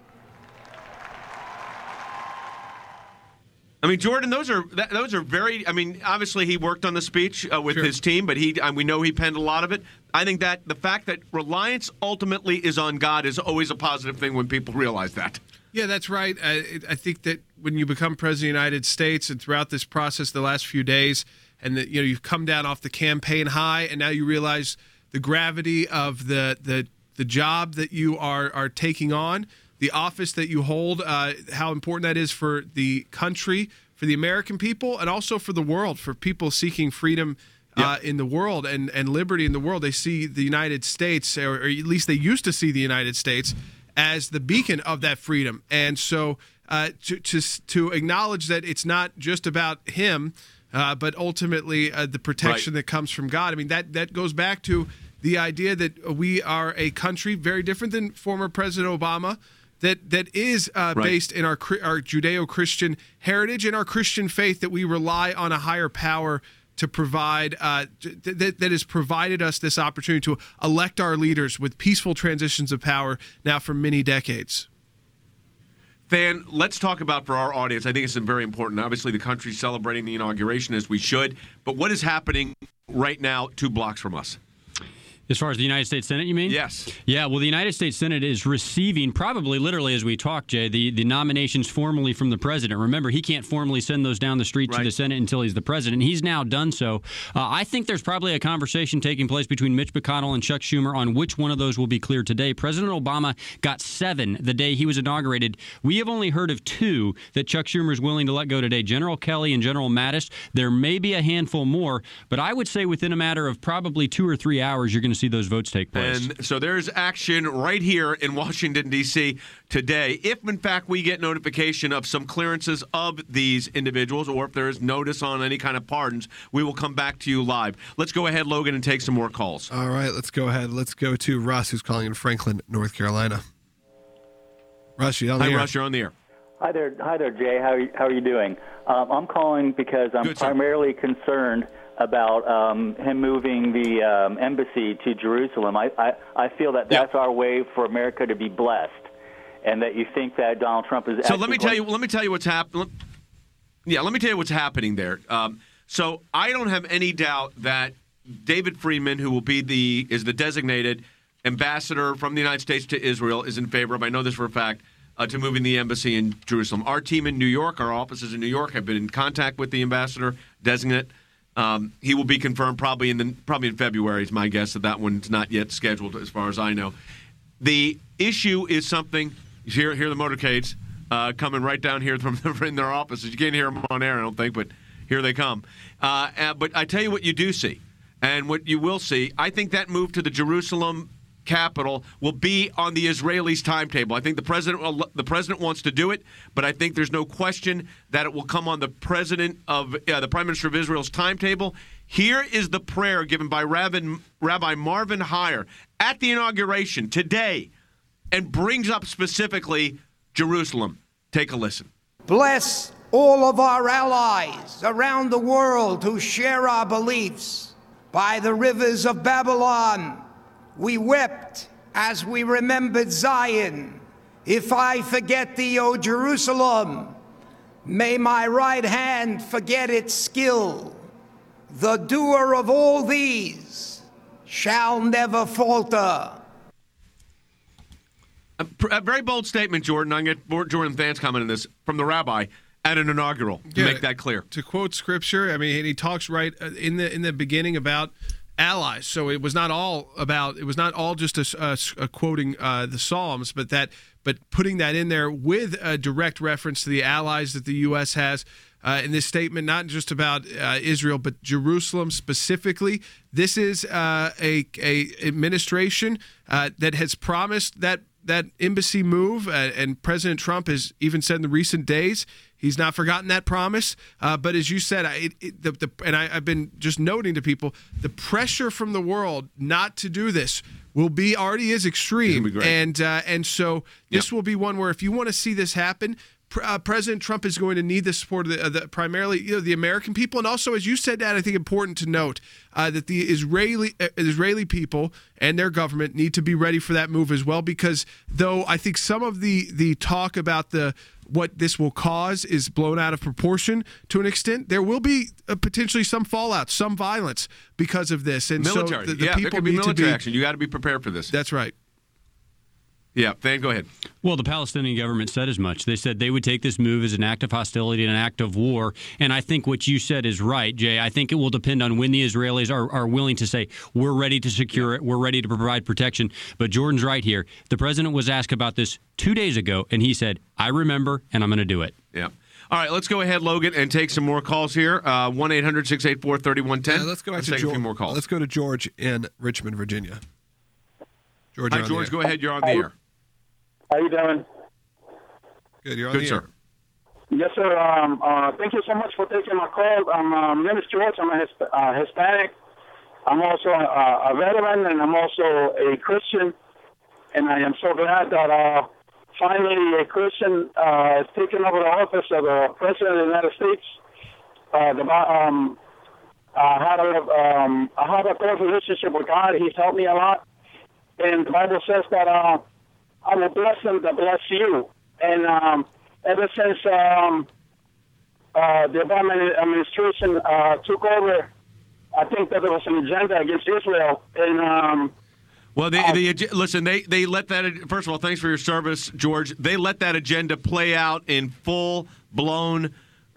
I mean, Jordan, those are very. I mean, obviously he worked on the speech with his team, but we know he penned a lot of it. I think that the fact that reliance ultimately is on God is always a positive thing when people realize that. Yeah, that's right. I think that when you become president of the United States and throughout this process the last few days, and that you've come down off the campaign high, and now you realize the gravity of the job that you are taking on, the office that you hold, how important that is for the country, for the American people, and also for the world, for people seeking freedom in the world and liberty in the world. They see the United States, or at least they used to see the United States, as the beacon of that freedom. And so to acknowledge that it's not just about him, but ultimately the protection that comes from God. I mean, that goes back to the idea that we are a country very different than former President Obama, that is based in our Judeo-Christian heritage and our Christian faith, that we rely on a higher power to provide that has provided us this opportunity to elect our leaders with peaceful transitions of power now for many decades. Than, let's talk about, for our audience, I think it's very important. Obviously, the country's celebrating the inauguration, as we should, but what is happening right now 2 blocks from us? As far as the United States Senate, you mean? Yes. Yeah, well, the United States Senate is receiving, probably literally as we talk, Jay, the nominations formally from the president. Remember, he can't formally send those down the street to the Senate until he's the president. He's now done so. I think there's probably a conversation taking place between Mitch McConnell and Chuck Schumer on which one of those will be cleared today. President Obama got 7 the day he was inaugurated. We have only heard of 2 that Chuck Schumer is willing to let go today, General Kelly and General Mattis. There may be a handful more, but I would say within a matter of probably 2 or 3 hours, you're going to see those votes take place. And so there's action right here in Washington, D.C. today. If, in fact, we get notification of some clearances of these individuals, or if there is notice on any kind of pardons, we will come back to you live. Let's go ahead, Logan, and take some more calls. All right, let's go ahead. Let's go to Russ, who's calling in Franklin, North Carolina. Russ, you're on the air. Hi, Russ, you're on the air. Hi there, Jay. How are you doing? I'm calling because I'm primarily concerned about him moving the embassy to Jerusalem. I feel that that's our way for America to be blessed, and that you think that Donald Trump is. So let me tell you what's happening. Yeah, let me tell you what's happening there. So I don't have any doubt that David Friedman, who will be is the designated ambassador from the United States to Israel, is in favor of. I know this for a fact. To moving the embassy in Jerusalem. Our team in New York, our offices in New York, have been in contact with the ambassador designate. He will be confirmed probably in February. Is my guess that one's not yet scheduled, as far as I know. The issue is something. You hear the motorcades coming right down here from in their offices. You can't hear them on air, I don't think, but here they come. But I tell you what you do see, and what you will see. I think that move to the Jerusalem capital will be on the Israelis' timetable. I think the president wants to do it, but I think there's no question that it will come on the Prime Minister of Israel's timetable. Here is the prayer given by Rabbi Marvin Heyer at the inauguration today, and brings up specifically Jerusalem. Take a listen. Bless all of our allies around the world who share our beliefs. By the rivers of Babylon, we wept as we remembered Zion. If I forget thee, O Jerusalem, may my right hand forget its skill. The doer of all these shall never falter. A very bold statement, Jordan. I'm going to get Jordan Than's comment on this from the rabbi at an inaugural to make that clear. To quote scripture, I mean, he talks right in the beginning about allies. So it was not all just a quoting the Psalms, but putting that in there with a direct reference to the allies that the U.S. has in this statement, not just about Israel, but Jerusalem specifically. This is a administration that has promised that embassy move, and President Trump has even said in the recent days he's not forgotten that promise. But as you said, I've been just noting to people, the pressure from the world not to do this already is extreme, and so this will be one where if you want to see this happen, President Trump is going to need the support of the primarily the American people, and also, as you said, Dad, I think important to note that the Israeli people and their government need to be ready for that move as well. Because though I think some of the talk about what this will cause is blown out of proportion to an extent, there will be potentially some fallout, some violence because of this. And military, so the people there could be need military to be action. You got to be prepared for this. That's right. Yeah, Van, go ahead. Well, the Palestinian government said as much. They said they would take this move as an act of hostility and an act of war. And I think what you said is right, Jay. I think it will depend on when the Israelis are willing to say, we're ready to secure it, we're ready to provide protection. But Jordan's right here. The president was asked about this 2 days ago, and he said, I remember, and I'm going to do it. Yeah. All right, let's go ahead, Logan, and take some more calls here. 1-800-684-3110. Let's go back to take George. a few more calls. Let's go to George in Richmond, Virginia. George, Hi, George, go ahead. You're on the air. How you doing? Good. You're on the sir. air. Yes, sir. Thank you so much for taking my call. My name is George. I'm a Hispanic. I'm also a veteran, and I'm also a Christian. And I am so glad that finally a Christian is taking over the office of the President of the United States. I have a close relationship with God. He's helped me a lot. And the Bible says that I will bless them that bless you. And ever since the Obama administration took over, I think that there was an agenda against Israel. And well, listen. They let that. First of all, thanks for your service, George. They let that agenda play out in a full blown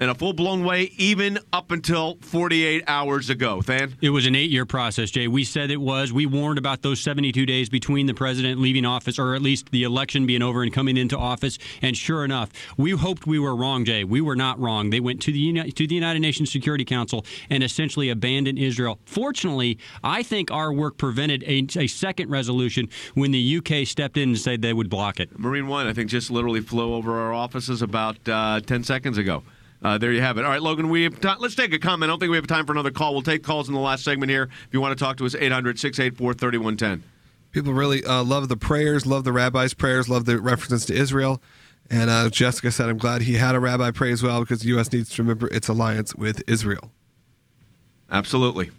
way, even up until 48 hours ago. Than? It was an 8-year process, Jay. We said it was. We warned about those 72 days between the president leaving office, or at least the election being over and coming into office. And sure enough, we hoped we were wrong, Jay. We were not wrong. They went to the United Nations Security Council and essentially abandoned Israel. Fortunately, I think our work prevented a second resolution when the UK stepped in and said they would block it. Marine One, I think, just literally flew over our offices about 10 seconds ago. There you have it. All right, Logan, let's take a comment. I don't think we have time for another call. We'll take calls in the last segment here. If you want to talk to us, 800-684-3110. People really love the prayers, love the rabbi's prayers, love the references to Israel. And Jessica said, I'm glad he had a rabbi pray as well, because the U.S. needs to remember its alliance with Israel. Absolutely.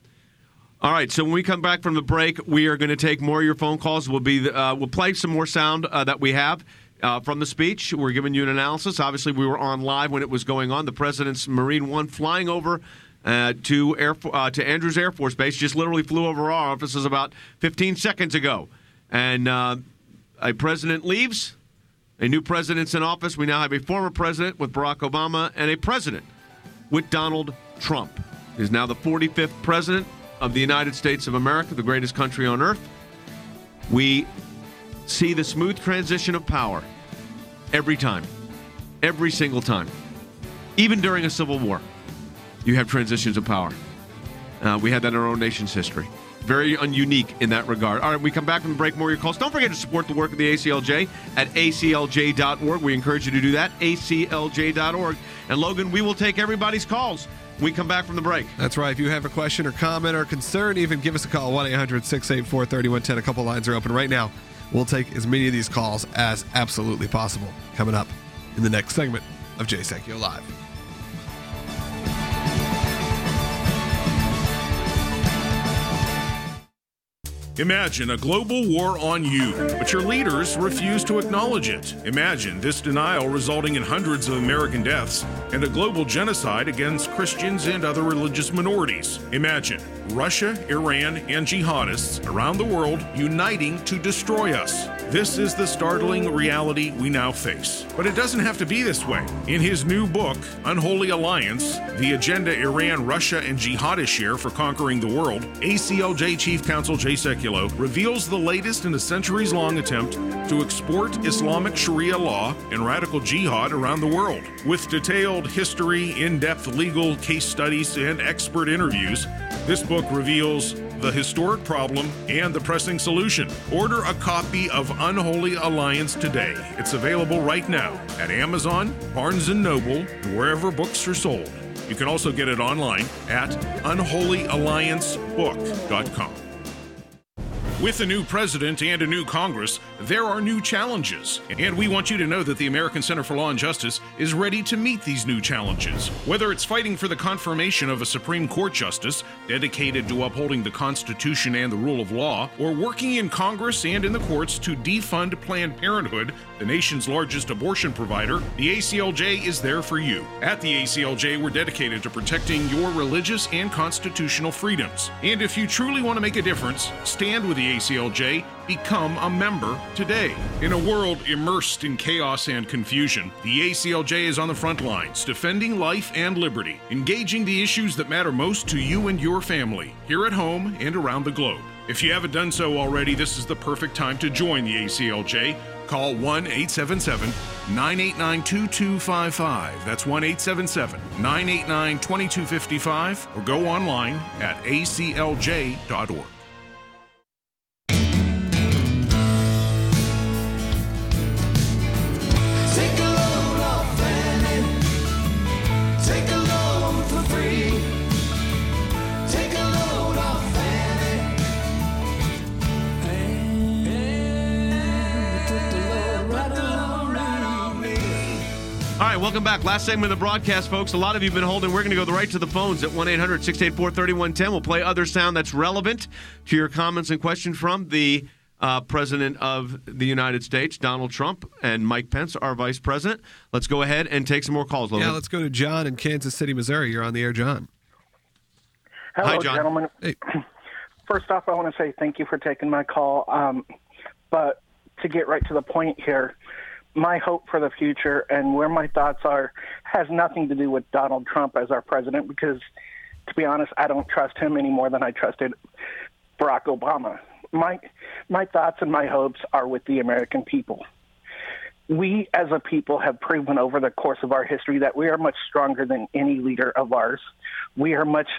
All right, so when we come back from the break, we are going to take more of your phone calls. We'll play some more sound that we have. From the speech, we're giving you an analysis. Obviously, we were on live when it was going on. The president's Marine One flying over to Andrews Air Force Base just literally flew over our offices about 15 seconds ago. And a president leaves, a new president's in office. We now have a former president with Barack Obama and a president with Donald Trump. He's now the 45th president of the United States of America, the greatest country on earth. We see the smooth transition of power every time, every single time. Even during a civil war, you have transitions of power. We had that in our own nation's history. Very unique in that regard. All right, we come back from the break, more of your calls. Don't forget to support the work of the ACLJ at aclj.org. We encourage you to do that, aclj.org. And Logan, we will take everybody's calls when we come back from the break. That's right. If you have a question or comment or concern, even give us a call, 1-800-684-3110. A couple lines are open right now. We'll take as many of these calls as absolutely possible. Coming up in the next segment of Jay Sekulow Live. Imagine a global war on you, but your leaders refuse to acknowledge it. Imagine this denial resulting in hundreds of American deaths and a global genocide against Christians and other religious minorities. Imagine Russia, Iran, and jihadists around the world uniting to destroy us. This is the startling reality we now face. But it doesn't have to be this way. In his new book, Unholy Alliance, The Agenda Iran, Russia, and Jihadists Share for Conquering the World, ACLJ Chief Counsel Jay Sekulow reveals the latest in a centuries-long attempt to export Islamic Sharia law and radical jihad around the world. With detailed history, in-depth legal case studies, and expert interviews, this book reveals the historic problem and the pressing solution. Order a copy of Unholy Alliance today. It's available right now at Amazon, Barnes & Noble, and wherever books are sold. You can also get it online at unholyalliancebook.com. With a new president and a new Congress, there are new challenges. And we want you to know that the American Center for Law and Justice is ready to meet these new challenges. Whether it's fighting for the confirmation of a Supreme Court justice dedicated to upholding the Constitution and the rule of law, or working in Congress and in the courts to defund Planned Parenthood, the nation's largest abortion provider, the ACLJ is there for you. At the ACLJ, we're dedicated to protecting your religious and constitutional freedoms. And if you truly want to make a difference, stand with the ACLJ, become a member today. In a world immersed in chaos and confusion, the ACLJ is on the front lines, defending life and liberty, engaging the issues that matter most to you and your family, here at home and around the globe. If you haven't done so already, this is the perfect time to join the ACLJ. Call 1-877-989-2255. That's 1-877-989-2255, or go online at aclj.org. All right, welcome back. Last segment of the broadcast, folks. A lot of you have been holding. We're going to go right to the phones at 1-800-684-3110. We'll play other sound that's relevant to your comments and questions from the President of the United States, Donald Trump, and Mike Pence, our Vice President. Let's go ahead and take some more calls, Logan. Yeah, let's go to John in Kansas City, Missouri. You're on the air, John. Hello, Hi, John. Gentlemen. Hey. First off, I want to say thank you for taking my call. But to get right to the point here, my hope for the future and where my thoughts are has nothing to do with Donald Trump as our president, because, to be honest, I don't trust him any more than I trusted Barack Obama. My thoughts and my hopes are with the American people. We as a people have proven over the course of our history that we are much stronger than any leader of ours. We are much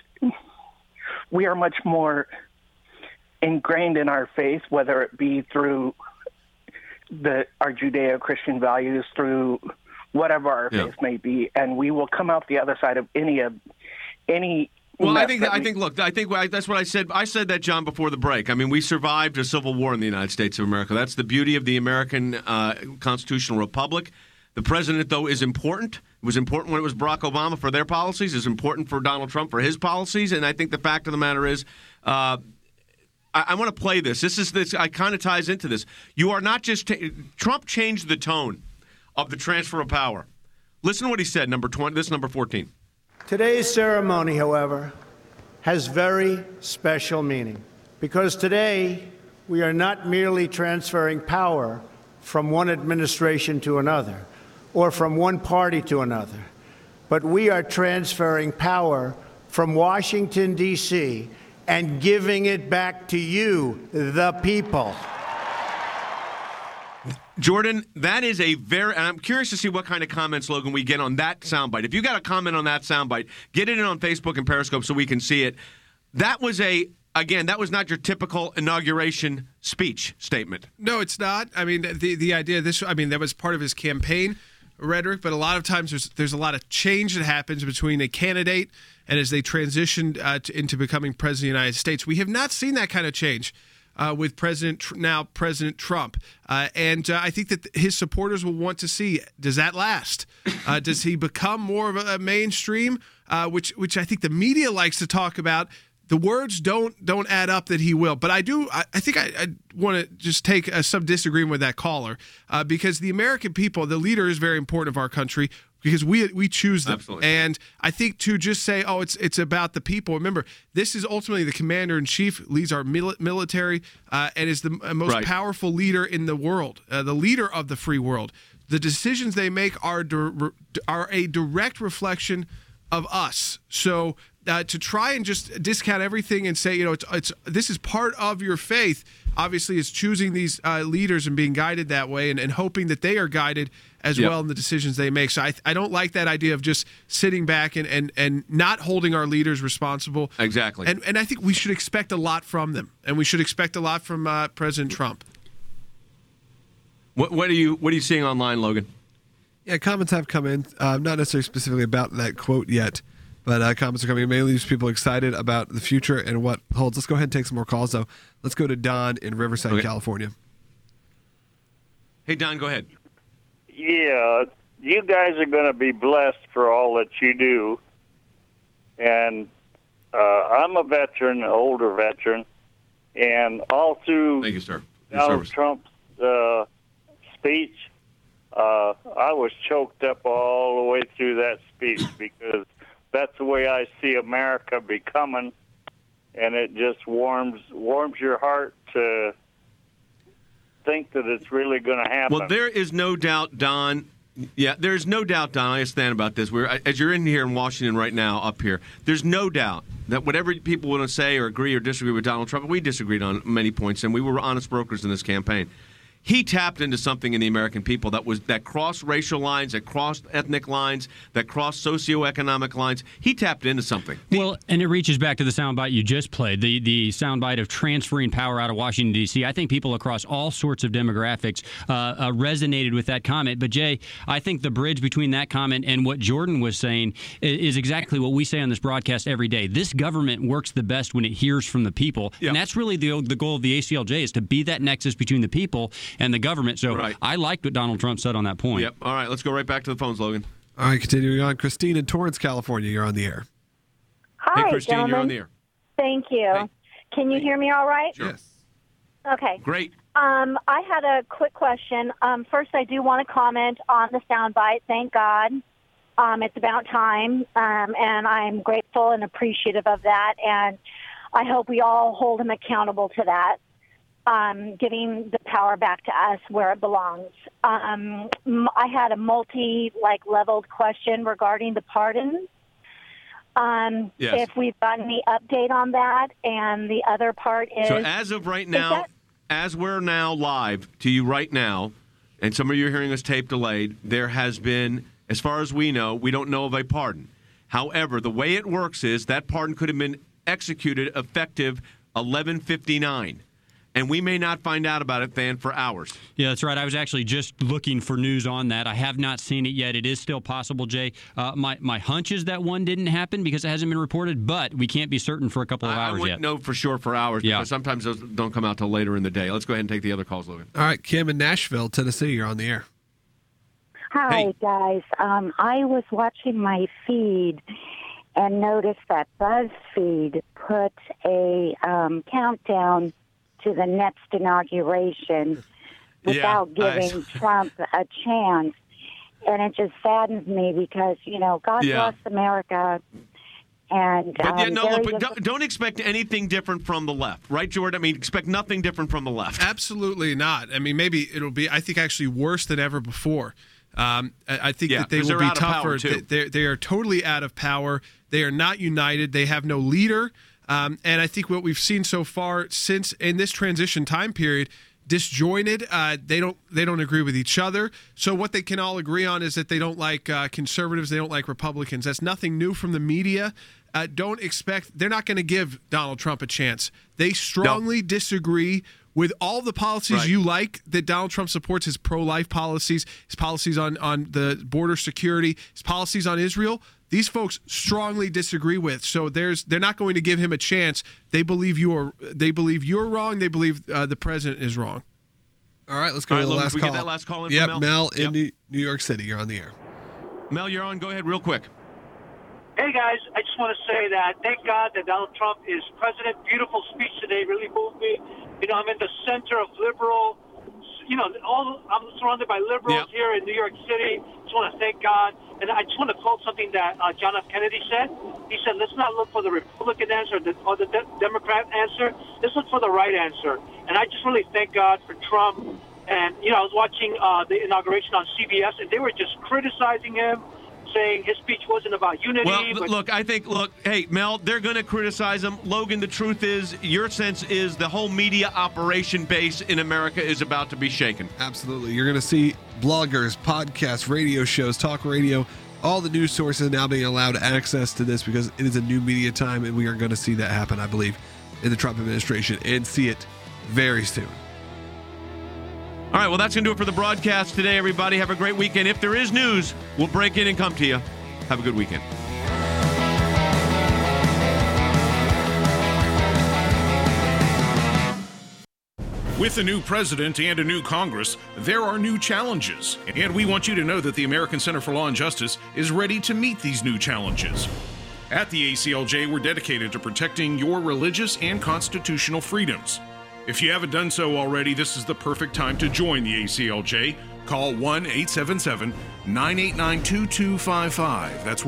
more ingrained in our faith, whether it be through our Judeo-Christian values, through whatever our faith may be, and we will come out the other side of any. Well, I think that's what I said. I said that, John, before the break. I mean, we survived a civil war in the United States of America. That's the beauty of the American constitutional republic. The president, though, is important. It was important when it was Barack Obama for their policies. It's important for Donald Trump for his policies. And I think the fact of the matter is, I want to play this. This kind of ties into this. You are not just Trump changed the tone of the transfer of power. Listen to what he said. Number 20. This is number 14. Today's ceremony, however, has very special meaning, because today we are not merely transferring power from one administration to another or from one party to another, but we are transferring power from Washington, D.C., and giving it back to you, the people. Jordan, that is a very, and I'm curious to see what kind of comments, Logan, we get on that soundbite. If you got a comment on that soundbite, get it in on Facebook and Periscope so we can see it. That was that was not your typical inauguration speech statement. No, it's not. I mean, the idea of this, that was part of his campaign rhetoric, but a lot of times there's a lot of change that happens between a candidate and as they transitioned into becoming president of the United States. We have not seen that kind of change with President Trump. And I think that his supporters will want to see, does that last? Does he become more of a mainstream, which I think the media likes to talk about? The words don't add up that he will. But I think I want to just take some disagreement with that caller because the American people, the leader is very important of our country because we choose them. Absolutely. And I think to just say, oh, it's about the people. Remember, this is ultimately the commander-in-chief, leads our military, and is the most powerful leader in the world, the leader of the free world. The decisions they make are a direct reflection of us. So to try and just discount everything and say, this is part of your faith, obviously is choosing these leaders and being guided that way and hoping that they are guided as well in the decisions they make. So I don't like that idea of just sitting back and not holding our leaders responsible. Exactly. And I think we should expect a lot from them, and we should expect a lot from President Trump. What are you seeing online, Logan? Yeah, comments have come in, not necessarily specifically about that quote yet, But comments are coming in. Mainly just people excited about the future and what holds. Let's go ahead and take some more calls, though. Let's go to Don in Riverside, California. Hey, Don, go ahead. Yeah, you guys are going to be blessed for all that you do. And I'm a veteran, an older veteran, and all through Thank you, sir. Donald Trump's speech, I was choked up all the way through that speech because that's the way I see America becoming, and it just warms your heart to think that it's really going to happen. Well, there is no doubt, Don. Yeah, there's no doubt, Don. I understand about this. As you're in here in Washington right now, up here, there's no doubt that whatever people want to say or agree or disagree with Donald Trump, we disagreed on many points, and we were honest brokers in this campaign. He tapped into something in the American people that crossed racial lines, that crossed ethnic lines, that crossed socioeconomic lines. He tapped into something. Well, and it reaches back to the soundbite you just played, the soundbite of transferring power out of Washington, D.C. I think people across all sorts of demographics resonated with that comment. But, Jay, I think the bridge between that comment and what Jordan was saying is exactly what we say on this broadcast every day. This government works the best when it hears from the people. Yep. And that's really the goal of the ACLJ, is to be that nexus between the people and the government. So I liked what Donald Trump said on that point. Yep. All right, let's go right back to the phones, Logan. All right, continuing on. Christine in Torrance, California, you're on the air. Hi, hey, Christine, gentlemen. You're on the air. Thank you. Hey. Can you hear me all right? Sure. Yes. Okay. Great. I had a quick question. First, I do want to comment on the soundbite. Thank God. It's about time, and I'm grateful and appreciative of that, and I hope we all hold him accountable to that. Giving the power back to us where it belongs. I had a leveled question regarding the pardons. Yes. If we've got any update on that, and the other part is... So as of right now, as we're now live to you right now, and some of you are hearing us tape delayed, there has been, as far as we know, we don't know of a pardon. However, the way it works is that pardon could have been executed effective 11:59. And we may not find out about it, Than, for hours. Yeah, that's right. I was actually just looking for news on that. I have not seen it yet. It is still possible, Jay. My hunch is that one didn't happen because it hasn't been reported, but we can't be certain for a couple of hours I wouldn't yet. know for sure for hours because sometimes those don't come out till later in the day. Let's go ahead and take the other calls, Logan. All right, Kim in Nashville, Tennessee, you're on the air. Hi, guys. I was watching my feed and noticed that BuzzFeed put a countdown to the next inauguration without giving Trump a chance. And it just saddens me because, God bless America. And but don't expect anything different from the left, right, Jordan? I mean, expect nothing different from the left. Absolutely not. I mean, maybe it'll be, I think, actually worse than ever before. I think that they will be tougher. They are totally out of power. They are not united. They have no leader. And I think what we've seen so far since in this transition time period, disjointed. They don't agree with each other. So what they can all agree on is that they don't like conservatives. They don't like Republicans. That's nothing new from the media. Don't expect they're not going to give Donald Trump a chance. They strongly disagree with all the policies you like that Donald Trump supports, his pro-life policies, his policies on the border security, his policies on Israel. These folks strongly disagree with, so they're not going to give him a chance. They believe you're wrong. They believe the president is wrong. All right, let's go to the last call. Get that last call in from Mel? Mel in New York City. You're on the air. Mel, you're on. Go ahead real quick. Hey, guys, I just want to say that thank God that Donald Trump is president. Beautiful speech today, really moved me. I'm in the center of liberal, I'm surrounded by liberals here in New York City. Just want to thank God. And I just want to quote something that John F. Kennedy said. He said, let's not look for the Republican answer or the Democrat answer. Let's look for the right answer. And I just really thank God for Trump. And, I was watching the inauguration on CBS, and they were just criticizing him, saying his speech wasn't about unity. Well, hey, Mel, they're going to criticize him. Logan, the truth is, your sense is the whole media operation base in America is about to be shaken. Absolutely. You're going to see bloggers, podcasts, radio shows, talk radio, all the news sources now being allowed access to this because it is a new media time, and we are going to see that happen, I believe, in the Trump administration and see it very soon. All right, well, that's going to do it for the broadcast today, everybody. Have a great weekend. If there is news, we'll break in and come to you. Have a good weekend. With a new president and a new Congress, there are new challenges. And we want you to know that the American Center for Law and Justice is ready to meet these new challenges. At the ACLJ, we're dedicated to protecting your religious and constitutional freedoms. If you haven't done so already, this is the perfect time to join the ACLJ. Call 1-877-989-2255. That's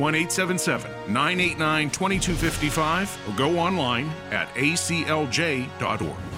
1-877-989-2255. Or go online at aclj.org.